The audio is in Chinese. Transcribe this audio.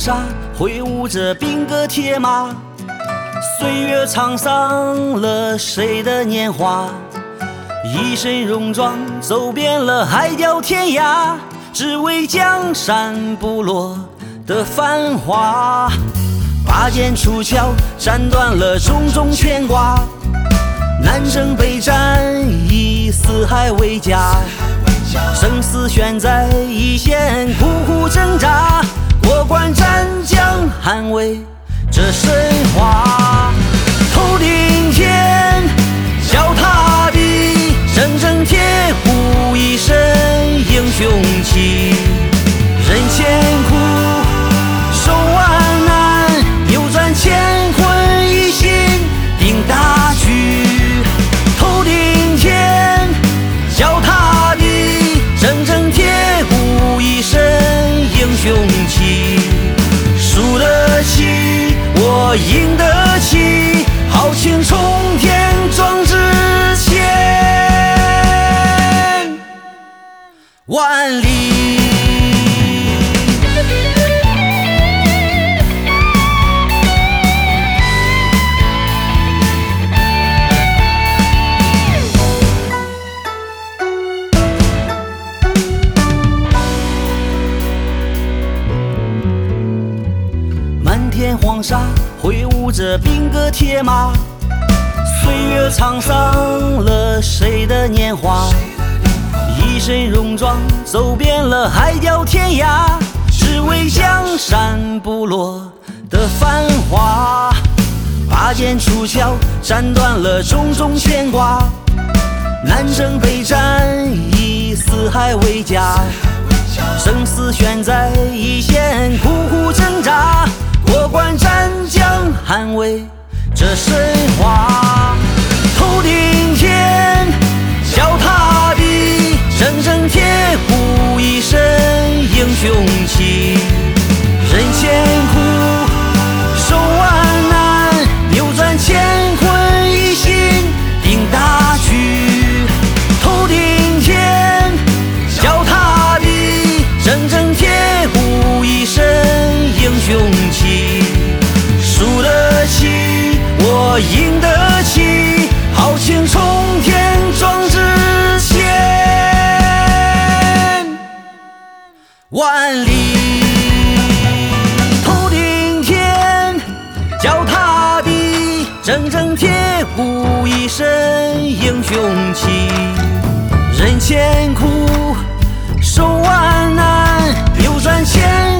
沙，挥舞着兵戈铁马，岁月沧桑了谁的年华？一身戎装，走遍了海角天涯，只为江山部落的繁华。拔剑出鞘，斩断了种种牵挂，南征北战，以四海为家，生死悬在一线，苦苦挣扎，过关斩将，捍卫这神话。头顶天，脚踏地，铮铮铁骨，一身英雄气。人艰苦，手万难，扭转乾坤，一心定大局。头顶天，脚踏地，铮铮铁骨，一身英雄气。输得起，我赢得起，豪情冲天，壮志千万里。漫天黄沙，挥舞着兵戈铁马，岁月沧桑了谁的年华？一身戎装，走遍了海角天涯，只为江山部落的繁华。拔剑出鞘，斩断了种种牵挂，南征北战，以四海为家，生死悬在一线，苦苦挣扎，过关斩将，捍卫这神话。头顶天，脚踏地，铮铮铁骨，一身英雄气。人艰苦，手万难，扭转乾坤，一心定大局。头顶天，脚踏地，铮铮铁骨，一身英雄气。输得起，我赢得起，豪情冲天，壮志千万里。头顶天，脚踏地，铮铮铁骨，一身英雄气。人艰苦，手万难，扭转乾